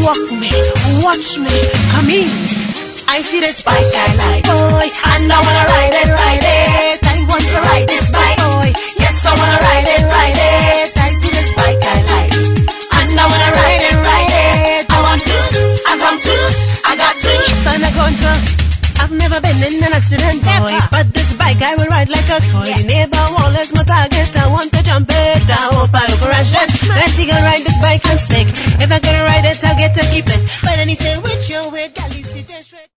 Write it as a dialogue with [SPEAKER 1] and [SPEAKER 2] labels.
[SPEAKER 1] walk me, watch me, come in. I see this bike I like, boy, and I wanna ride it, ride it. I want to ride this bike, boy. Yes, I wanna ride it, ride it. I see this bike I like, and I wanna ride it, ride it. I want to, I come to, I got to. Yes, I'm going to. I've never been in an accident, boy, but this bike I will ride like a toy. The neighbor wall is my target, I want to jump it. I hope I don't crash it. Let's see, go ride this bike and stick. If I can ride it, I'll get to keep it.